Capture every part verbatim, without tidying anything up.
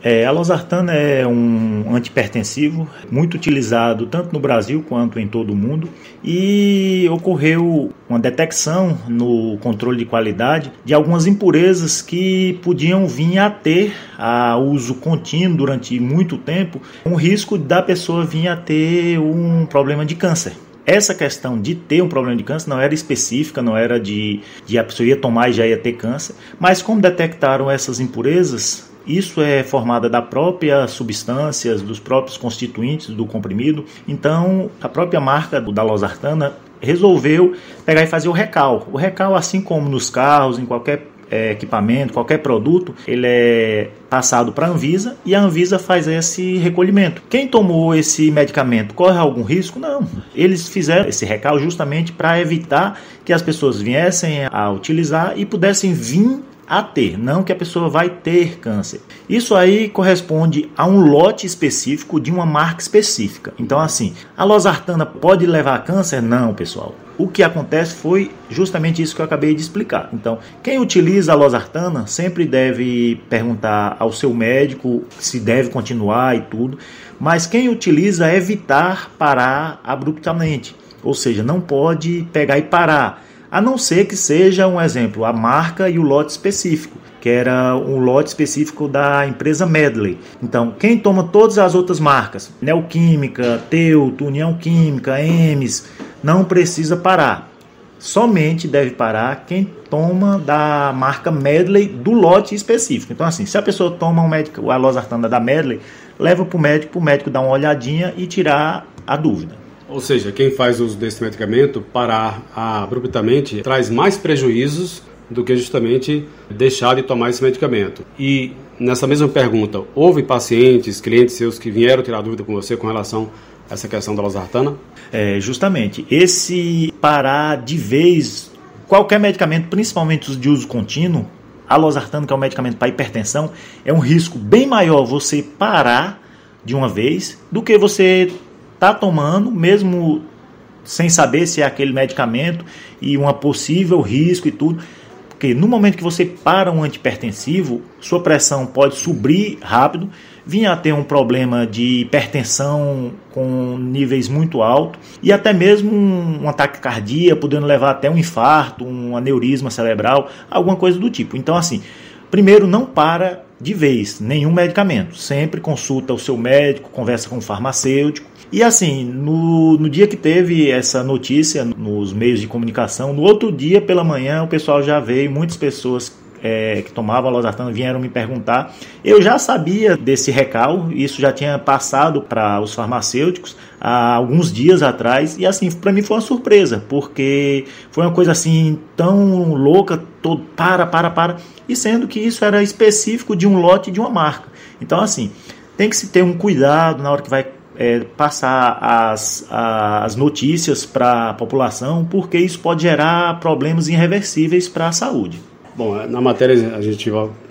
É, a losartana é um antihipertensivo muito utilizado tanto no Brasil quanto em todo o mundo, e ocorreu uma detecção no controle de qualidade de algumas impurezas que podiam vir a ter a uso contínuo durante muito tempo, um risco da pessoa vir a ter um problema de câncer. Essa questão de ter um problema de câncer não era específica, não era de, de a pessoa ia tomar e já ia ter câncer, mas como detectaram essas impurezas, isso é formada da própria substâncias, dos próprios constituintes do comprimido. Então, a própria marca da losartana resolveu pegar e fazer o recal. O recal, assim como nos carros, em qualquer é, equipamento, qualquer produto, ele é passado para a Anvisa e a Anvisa faz esse recolhimento. Quem tomou esse medicamento corre algum risco? Não. Eles fizeram esse recal justamente para evitar que as pessoas viessem a utilizar e pudessem vir a ter, não que a pessoa vai ter câncer. Isso aí corresponde a um lote específico de uma marca específica. Então, assim, a losartana pode levar a câncer? Não, pessoal. O que acontece foi justamente isso que eu acabei de explicar. Então, quem utiliza a losartana sempre deve perguntar ao seu médico se deve continuar e tudo, mas quem utiliza evitar parar abruptamente, ou seja, não pode pegar e parar. A não ser que seja, um exemplo, a marca e o lote específico, que era um lote específico da empresa Medley. Então, quem toma todas as outras marcas, Neoquímica, Teuto, União Química, Emes, não precisa parar. Somente deve parar quem toma da marca Medley do lote específico. Então, assim, se a pessoa toma um médico, a losartana da Medley, leva para o médico, para o médico dar uma olhadinha e tirar a dúvida. Ou seja, quem faz uso desse medicamento, parar abruptamente, traz mais prejuízos do que justamente deixar de tomar esse medicamento. E nessa mesma pergunta, houve pacientes, clientes seus que vieram tirar dúvida com você com relação a essa questão da losartana? É, justamente, esse parar de vez, qualquer medicamento, principalmente os de uso contínuo, a losartana, que é um medicamento para hipertensão, é um risco bem maior você parar de uma vez do que você está tomando, mesmo sem saber se é aquele medicamento e um possível risco e tudo. Porque no momento que você para um antihipertensivo, sua pressão pode subir rápido, vir a ter um problema de hipertensão com níveis muito altos e até mesmo um, um ataque cardíaco, podendo levar até um infarto, um aneurisma cerebral, alguma coisa do tipo. Então, assim, primeiro, não para de vez nenhum medicamento. Sempre consulta o seu médico, conversa com o farmacêutico. E assim, no, no dia que teve essa notícia nos meios de comunicação, no outro dia pela manhã o pessoal já veio, muitas pessoas é, que tomavam a losartana vieram me perguntar. Eu já sabia desse recal, isso já tinha passado para os farmacêuticos há alguns dias atrás, e assim, para mim foi uma surpresa, porque foi uma coisa assim tão louca, todo para, para, para, e sendo que isso era específico de um lote de uma marca. Então assim, tem que se ter um cuidado na hora que vai É, passar as, as notícias para a população, porque isso pode gerar problemas irreversíveis para a saúde. Bom, na matéria a gente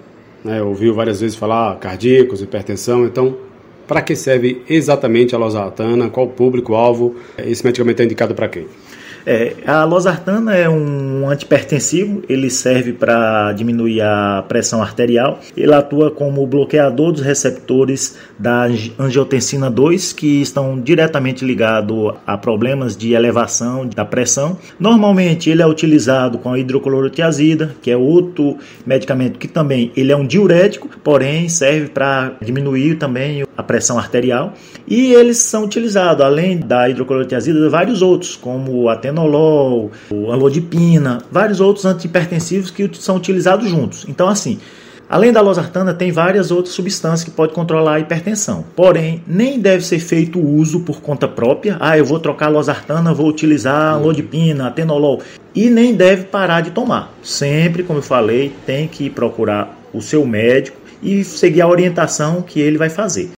né, ouviu várias vezes falar cardíacos, hipertensão, então para que serve exatamente a losartana? Qual o público-alvo? Esse medicamento é indicado para quem? É, a losartana é um antihipertensivo, ele serve para diminuir a pressão arterial, ele atua como bloqueador dos receptores da angiotensina dois, que estão diretamente ligados a problemas de elevação da pressão. Normalmente ele é utilizado com a hidroclorotiazida, que é outro medicamento que também ele é um diurético, porém serve para diminuir também a pressão arterial, e eles são utilizados, além da hidroclorotiazida, vários outros, como a atenolol, a amlodipina, vários outros antihipertensivos que são utilizados juntos. Então, assim, além da losartana, tem várias outras substâncias que podem controlar a hipertensão. Porém, nem deve ser feito uso por conta própria. Ah, eu vou trocar a losartana, vou utilizar a amlodipina, atenolol. E nem deve parar de tomar. Sempre, como eu falei, tem que procurar o seu médico e seguir a orientação que ele vai fazer.